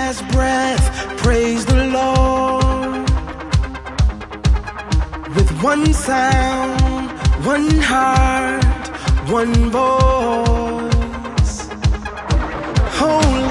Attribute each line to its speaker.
Speaker 1: last breath, praise the Lord. With one sound, one heart, one voice. Holy